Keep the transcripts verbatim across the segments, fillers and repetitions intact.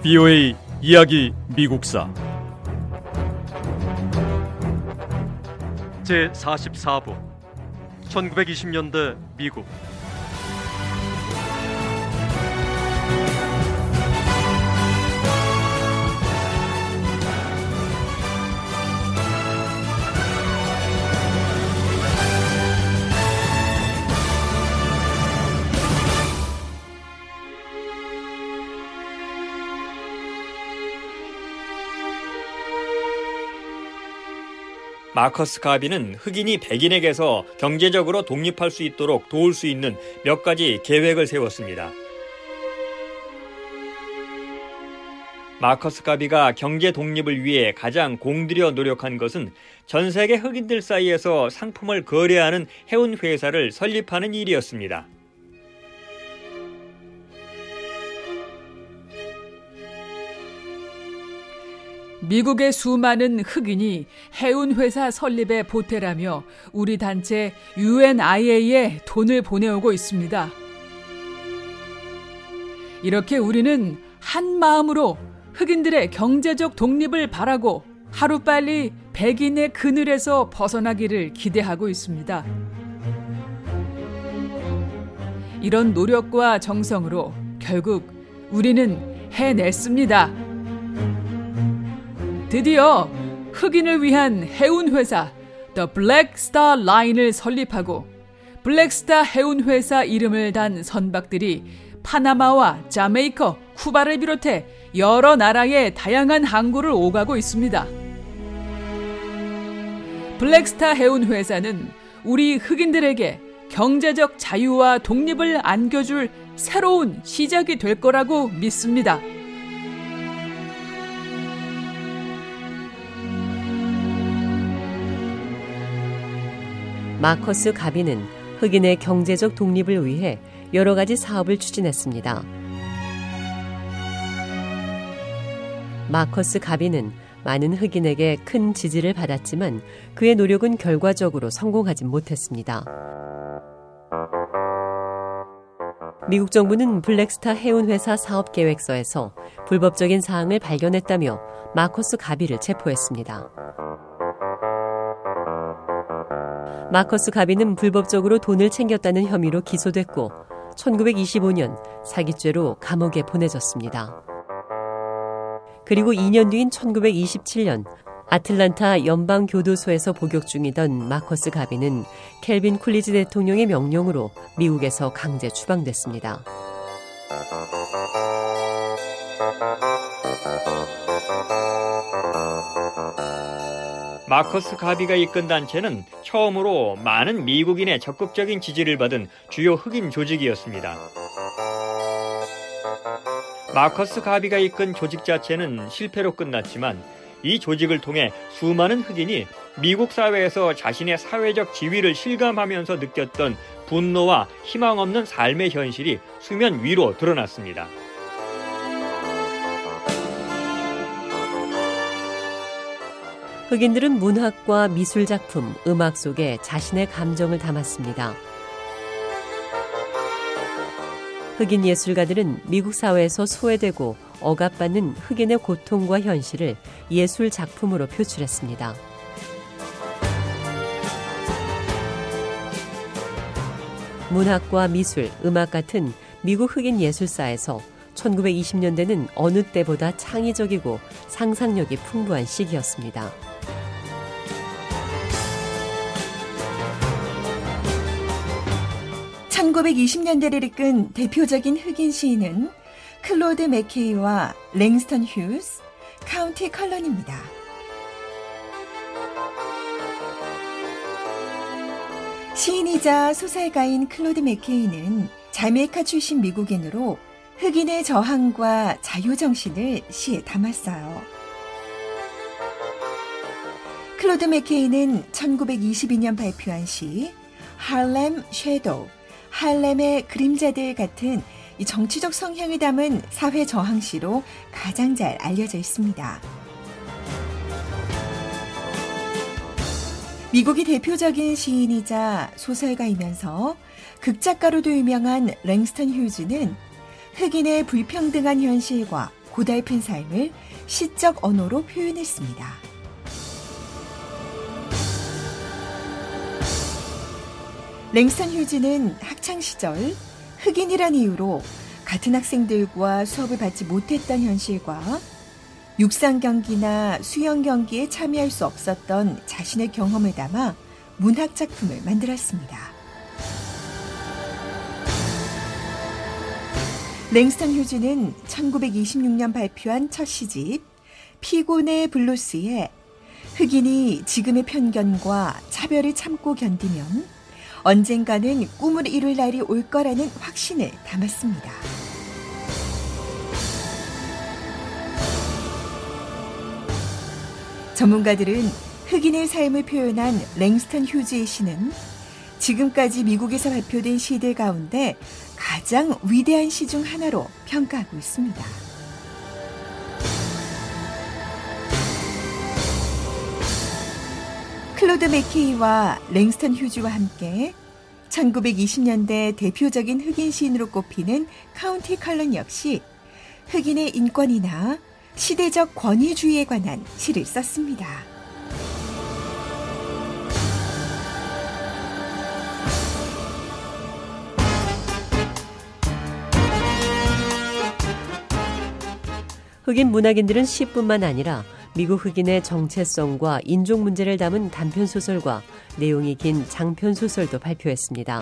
비오에이 이야기 미국사 제사십사 부 천구백이십 년대 미국. 마커스 가비는 흑인이 백인에게서 경제적으로 독립할 수 있도록 도울 수 있는 몇 가지 계획을 세웠습니다. 마커스 가비가 경제 독립을 위해 가장 공들여 노력한 것은 전 세계 흑인들 사이에서 상품을 거래하는 해운 회사를 설립하는 일이었습니다. 미국의 수많은 흑인이 해운회사 설립에 보태라며 우리 단체 유엔아이에이에 돈을 보내오고 있습니다. 이렇게 우리는 한 마음으로 흑인들의 경제적 독립을 바라고 하루빨리 백인의 그늘에서 벗어나기를 기대하고 있습니다. 이런 노력과 정성으로 결국 우리는 해냈습니다. 드디어 흑인을 위한 해운회사 The Black Star Line을 설립하고 블랙스타 해운회사 이름을 단 선박들이 파나마와 자메이카, 쿠바를 비롯해 여러 나라의 다양한 항구를 오가고 있습니다. 블랙스타 해운회사는 우리 흑인들에게 경제적 자유와 독립을 안겨줄 새로운 시작이 될 거라고 믿습니다. 마커스 가비는 흑인의 경제적 독립을 위해 여러 가지 사업을 추진했습니다. 마커스 가비는 많은 흑인에게 큰 지지를 받았지만 그의 노력은 결과적으로 성공하지 못했습니다. 미국 정부는 블랙스타 해운회사 사업계획서에서 불법적인 사항을 발견했다며 마커스 가비를 체포했습니다. 마커스 가비는 불법적으로 돈을 챙겼다는 혐의로 기소됐고 천구백이십오 년 사기죄로 감옥에 보내졌습니다. 그리고 이 년 뒤인 천구백이십칠 년 아틀란타 연방교도소에서 복역 중이던 마커스 가비는 켈빈 쿨리지 대통령의 명령으로 미국에서 강제 추방됐습니다. 마커스 가비가 이끈 단체는 처음으로 많은 미국인의 적극적인 지지를 받은 주요 흑인 조직이었습니다. 마커스 가비가 이끈 조직 자체는 실패로 끝났지만 이 조직을 통해 수많은 흑인이 미국 사회에서 자신의 사회적 지위를 실감하면서 느꼈던 분노와 희망 없는 삶의 현실이 수면 위로 드러났습니다. 흑인들은 문학과 미술작품, 음악 속에 자신의 감정을 담았습니다. 흑인 예술가들은 미국 사회에서 소외되고 억압받는 흑인의 고통과 현실을 예술 작품으로 표출했습니다. 문학과 미술, 음악 같은 미국 흑인 예술사에서 천구백이십 년대는 어느 때보다 창의적이고 상상력이 풍부한 시기였습니다. 천구백이십 년대를 이끈 대표적인 흑인 시인은 클로드 맥케이와 랭스턴 휴스, 카운티 컬런입니다. 시인이자 소설가인 클로드 맥케이는 자메이카 출신 미국인으로 흑인의 저항과 자유정신을 시에 담았어요. 클로드 맥케이는 천구백이십이 년 발표한 시 할렘 섀도우, 할렘의 그림자들 같은 이 정치적 성향을 담은 사회 저항시로 가장 잘 알려져 있습니다. 미국이 대표적인 시인이자 소설가이면서 극작가로도 유명한 랭스턴 휴즈는 흑인의 불평등한 현실과 고달픈 삶을 시적 언어로 표현했습니다. 랭스턴 휴즈는 학창시절 흑인이란 이유로 같은 학생들과 수업을 받지 못했던 현실과 육상 경기나 수영 경기에 참여할 수 없었던 자신의 경험을 담아 문학 작품을 만들었습니다. 랭스턴 휴즈는 천구백이십육 년 발표한 첫 시집 피곤의 블루스에 흑인이 지금의 편견과 차별을 참고 견디면 언젠가는 꿈을 이룰 날이 올 거라는 확신을 담았습니다. 전문가들은 흑인의 삶을 표현한 랭스턴 휴즈의 시는 지금까지 미국에서 발표된 시들 가운데 가장 위대한 시 중 하나로 평가하고 있습니다. 클로드 맥케이와 랭스턴 휴즈와 함께 천구백이십 년대 대표적인 흑인 시인으로 꼽히는 카운티 컬런 역시 흑인의 인권이나 시대적 권위주의에 관한 시를 썼습니다. 흑인 문학인들은 시뿐만 아니라 미국 흑인의 정체성과 인종 문제를 담은 단편소설과 내용이 긴 장편소설도 발표했습니다.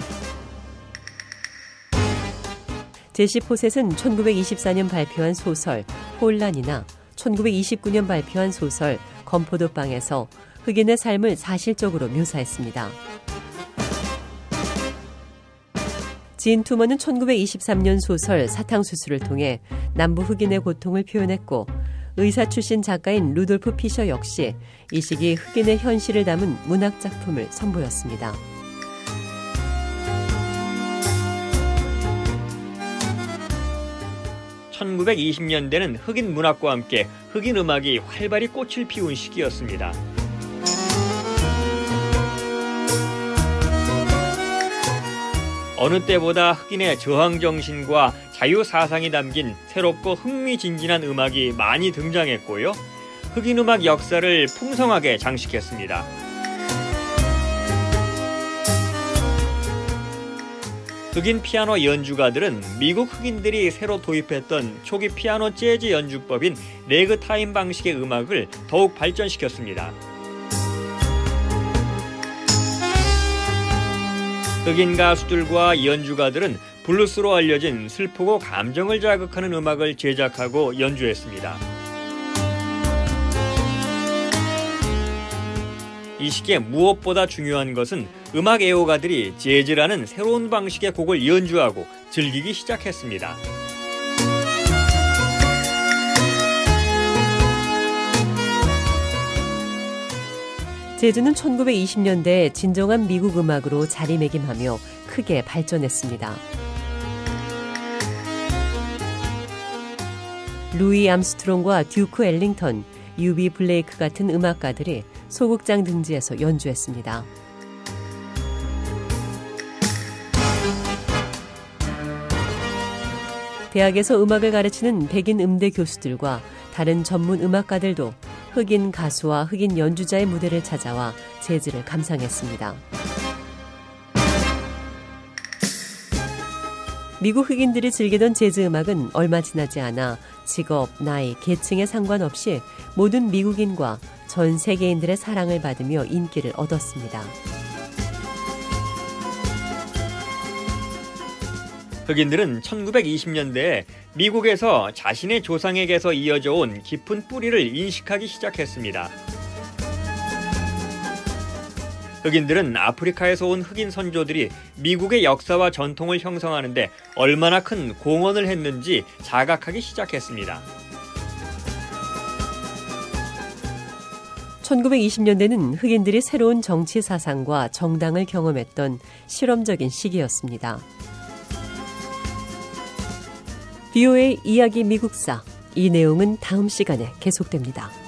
제시 포셋은 천구백이십사 년 발표한 소설 혼란이나 천구백이십구 년 발표한 소설 건포도방에서 흑인의 삶을 사실적으로 묘사했습니다. 진 투머는 천구백이십삼 년 소설 사탕수수를 통해 남부 흑인의 고통을 표현했고 의사 출신 작가인 루돌프 피셔 역시 이 시기 흑인의 현실을 담은 문학 작품을 선보였습니다. 천구백이십 년대는 흑인 문학과 함께 흑인 음악이 활발히 꽃을 피운 시기였습니다. 어느 때보다 흑인의 저항정신과 자유사상이 담긴 새롭고 흥미진진한 음악이 많이 등장했고요. 흑인 음악 역사를 풍성하게 장식했습니다. 흑인 피아노 연주가들은 미국 흑인들이 새로 도입했던 초기 피아노 재즈 연주법인 레그타임 방식의 음악을 더욱 발전시켰습니다. 흑인 가수들과 연주가들은 블루스로 알려진 슬프고 감정을 자극하는 음악을 제작하고 연주했습니다. 이 시기에 무엇보다 중요한 것은 음악 애호가들이 재즈라는 새로운 방식의 곡을 연주하고 즐기기 시작했습니다. 재즈는 천구백이십 년대 진정한 미국 음악으로 자리매김하며 크게 발전했습니다. 루이 암스트롱과 듀크 엘링턴, 유비 블레이크 같은 음악가들이 소극장 등지에서 연주했습니다. 대학에서 음악을 가르치는 백인 음대 교수들과 다른 전문 음악가들도 흑인 가수와 흑인 연주자의 무대를 찾아와 재즈를 감상했습니다. 미국 흑인들이 즐기던 재즈 음악은 얼마 지나지 않아 직업, 나이, 계층에 상관없이 모든 미국인과 전 세계인들의 사랑을 받으며 인기를 얻었습니다. 흑인들은 천구백이십 년대에 미국에서 자신의 조상에게서 이어져 온 깊은 뿌리를 인식하기 시작했습니다. 흑인들은 아프리카에서 온 흑인 선조들이 미국의 역사와 전통을 형성하는 데 얼마나 큰 공헌을 했는지 자각하기 시작했습니다. 천구백이십 년대는 흑인들이 새로운 정치 사상과 정당을 경험했던 실험적인 시기였습니다. 비오에이 이야기 미국사, 이 내용은 다음 시간에 계속됩니다.